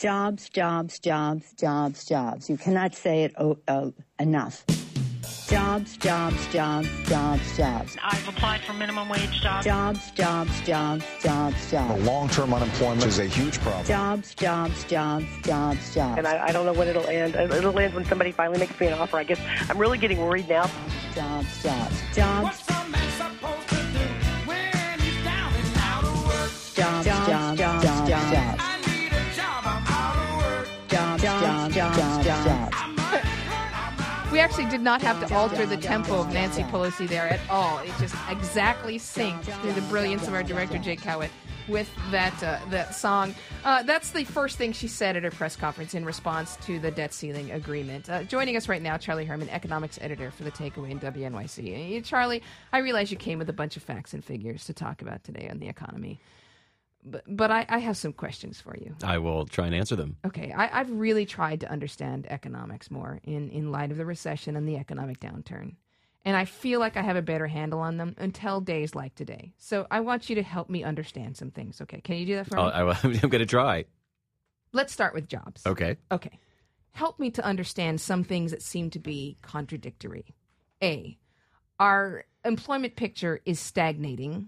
Jobs, jobs, jobs, jobs, jobs. You cannot say it enough. Jobs, jobs, jobs, jobs, jobs. I've applied for minimum wage jobs. Jobs, jobs, jobs, jobs, jobs. Long-term unemployment is a huge problem. Jobs, jobs, jobs, jobs, jobs. And I don't know when it'll end. It'll end when somebody finally makes me an offer. I guess I'm really getting worried now. Jobs, jobs, jobs. What's a man supposed to do when he's down and out of work? Jobs, jobs, jobs, jobs, jobs. I need a job, I'm out of work. Jobs, jobs, jobs, jobs. We actually did not have to alter the tempo of Nancy Pelosi there at all. It just exactly synced through the brilliance of our director, Jake Howitt, with that song. That's the first thing she said at her press conference in response to the debt ceiling agreement. Joining us right now, Charlie Herman, economics editor for The Takeaway in WNYC. Charlie, I realize you came with a bunch of facts and figures to talk about today on the economy. But I have some questions for you. I will try and answer them. Okay. I've really tried to understand economics more in light of the recession and the economic downturn. And I feel like I have a better handle on them until days like today. So I want you to help me understand some things. Okay. Can you do that for me? I'm going to try. Let's start with jobs. Okay. Okay. Help me to understand some things that seem to be contradictory. A, our employment picture is stagnating,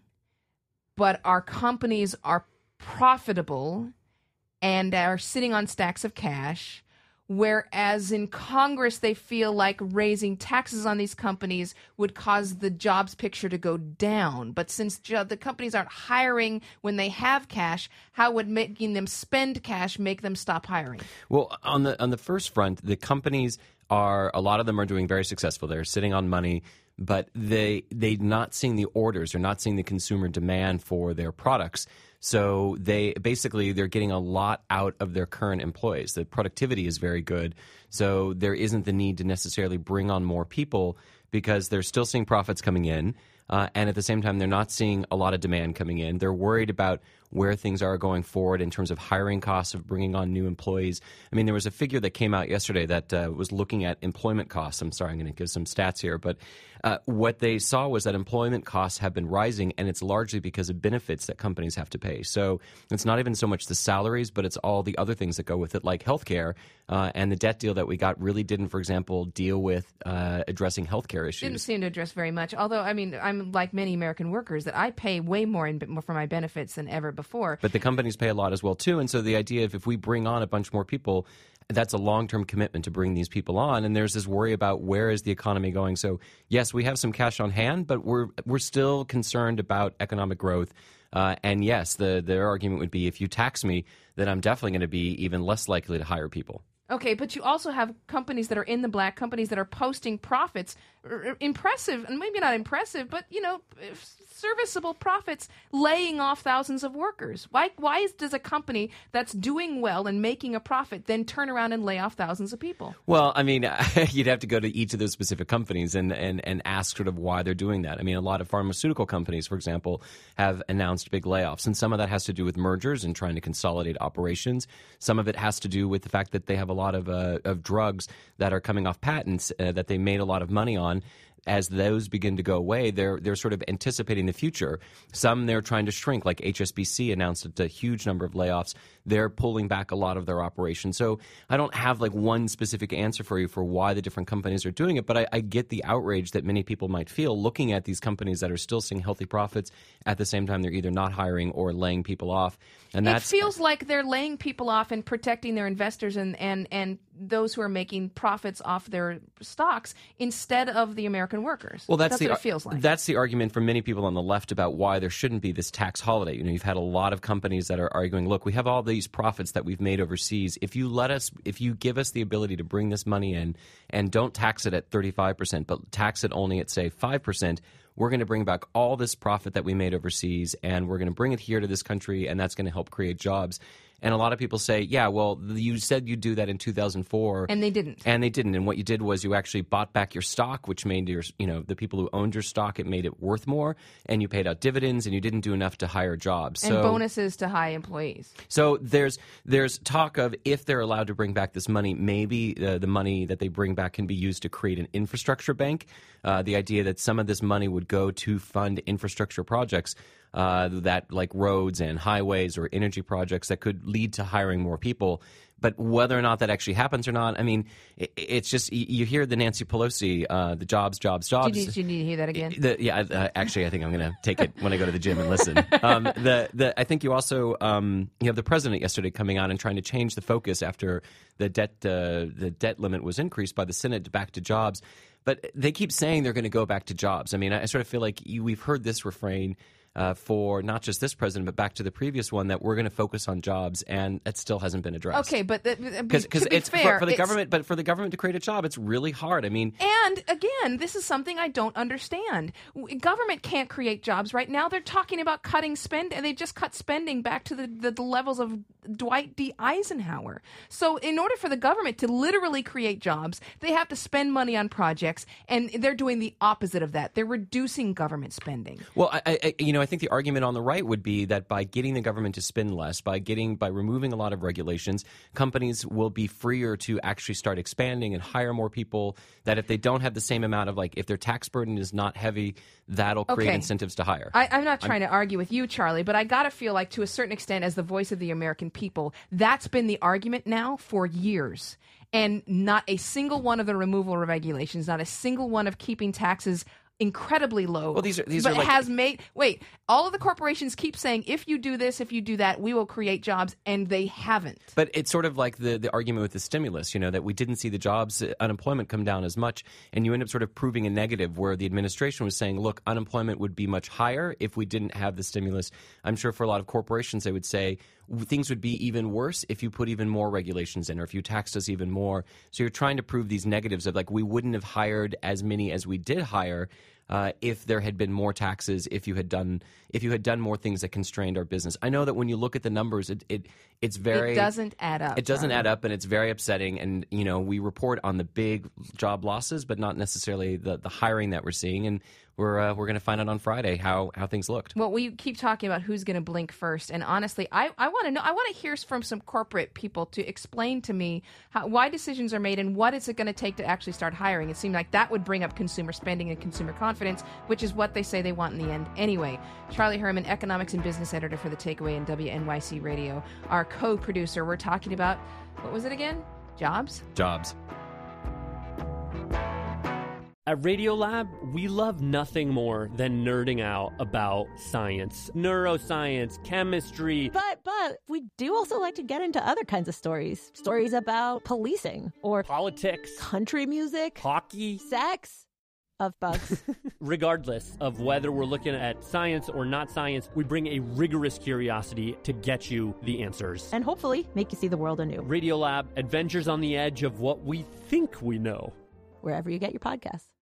but our companies are profitable and are sitting on stacks of cash, whereas in Congress they feel like raising taxes on these companies would cause the jobs picture to go down. But since the companies aren't hiring when they have cash, how would making them spend cash make them stop hiring? Well, on the first front, the companies a lot of them are doing very successful. They're sitting on money, but they're not seeing the orders. They're not seeing the consumer demand for their products. So they're getting a lot out of their current employees. The productivity is very good. So there isn't the need to necessarily bring on more people because they're still seeing profits coming in. And at the same time, they're not seeing a lot of demand coming in. They're worried about where things are going forward in terms of hiring costs of bringing on new employees. I mean, there was a figure that came out yesterday that was looking at employment costs. I'm sorry, I'm going to give some stats here. But what they saw was that employment costs have been rising, and it's largely because of benefits that companies have to pay. So it's not even so much the salaries, but it's all the other things that go with it, like healthcare. And the debt deal that we got really didn't, for example, deal with addressing healthcare issues. Didn't seem to address very much. Although, I mean, I'm like many American workers that I pay way more for my benefits than ever before. But the companies pay a lot as well, too. And so the idea of if we bring on a bunch more people, that's a long-term commitment to bring these people on. And there's this worry about where is the economy going. So, yes, we have some cash on hand, but we're still concerned about economic growth. And, yes, their argument would be if you tax me, then I'm definitely going to be even less likely to hire people. Okay, but you also have companies that are in the black, companies that are posting profits, impressive, and maybe not impressive, but, serviceable profits, laying off thousands of workers. Why does a company that's doing well and making a profit then turn around and lay off thousands of people? Well, I mean, you'd have to go to each of those specific companies and ask sort of why they're doing that. I mean, a lot of pharmaceutical companies, for example, have announced big layoffs, and some of that has to do with mergers and trying to consolidate operations. Some of it has to do with the fact that they have a lot of drugs that are coming off patents that they made a lot of money on. As those begin to go away, they're sort of anticipating the future. Some they're trying to shrink, like HSBC announced a huge number of layoffs. They're pulling back a lot of their operations. So I don't have like one specific answer for you for why the different companies are doing it, but I get the outrage that many people might feel looking at these companies that are still seeing healthy profits. At the same time, they're either not hiring or laying people off. And it feels like they're laying people off and protecting their investors and those who are making profits off their stocks instead of the American workers. Well, that's what it feels like. That's the argument for many people on the left about why there shouldn't be this tax holiday. You've had a lot of companies that are arguing, look, we have all these profits that we've made overseas. If you give us the ability to bring this money in and don't tax it at 35%, but tax it only at, say, 5%, we're going to bring back all this profit that we made overseas, and we're going to bring it here to this country, and that's going to help create jobs. And a lot of people say, yeah, well, you said you'd do that in 2004. And they didn't. And what you did was you actually bought back your stock, which made the people who owned your stock, it made it worth more. And you paid out dividends, and you didn't do enough to hire jobs. And bonuses to high employees. So there's talk of if they're allowed to bring back this money, maybe the money that they bring back can be used to create an infrastructure bank. The idea that some of this money would go to fund infrastructure projects. that like roads and highways or energy projects that could lead to hiring more people. But whether or not that actually happens or not, I mean, it's just you hear the Nancy Pelosi, the jobs. Do you need to hear that again? Actually, I think I'm going to take it when I go to the gym and listen. I think you also you have the president yesterday coming out and trying to change the focus after the debt limit was increased by the Senate back to jobs. But they keep saying they're going to go back to jobs. I mean, I sort of feel like we've heard this refrain for not just this president, but back to the previous one, that we're going to focus on jobs, and it still hasn't been addressed. Okay, but because it's fair, for the government, but for the government to create a job, it's really hard. I mean, and again, this is something I don't understand. Government can't create jobs right now. They're talking about cutting spend, and they just cut spending back to the levels of Dwight D. Eisenhower. So, in order for the government to literally create jobs, they have to spend money on projects, and they're doing the opposite of that. They're reducing government spending. Well, I think the argument on the right would be that by getting the government to spend less, by removing a lot of regulations, companies will be freer to actually start expanding and hire more people. That if they don't have the same amount of, like, if their tax burden is not heavy, that'll create incentives to hire. I'm not trying to argue with you, Charlie, but I got to feel like, to a certain extent, as the voice of the American people, that's been the argument now for years. And not a single one of the removal of regulations, not a single one of keeping taxes incredibly low. Well, these but are like, has made all of the corporations keep saying, if you do this, if you do that, we will create jobs, and they haven't. But it's sort of like the argument with the stimulus, that we didn't see the jobs, unemployment come down as much, and you end up sort of proving a negative, where the administration was saying, look, unemployment would be much higher if we didn't have the stimulus. I'm sure for a lot of corporations, they would say things would be even worse if you put even more regulations in, or if you taxed us even more. So you're trying to prove these negatives of, like, we wouldn't have hired as many as we did hire if there had been more taxes, if you had done more things that constrained our business. I know that when you look at the numbers, it's very, it doesn't add up. It doesn't add up, and it's very upsetting. And we report on the big job losses, but not necessarily the hiring that we're seeing. And we're going to find out on Friday how things looked. Well, we keep talking about who's going to blink first, and honestly, I want to know. I want to hear from some corporate people to explain to me why decisions are made and what is it going to take to actually start hiring. It seemed like that would bring up consumer spending and consumer confidence, which is what they say they want in the end anyway. Charlie Herman, economics and business editor for The Takeaway and WNYC Radio, our co-producer. We're talking about, what was it again? Jobs. At Radiolab, we love nothing more than nerding out about science, neuroscience, chemistry. But we do also like to get into other kinds of stories. Stories about policing or politics, country music, hockey, sex, of bugs. Regardless of whether we're looking at science or not science, we bring a rigorous curiosity to get you the answers. And hopefully make you see the world anew. Radiolab, adventures on the edge of what we think we know. Wherever you get your podcasts.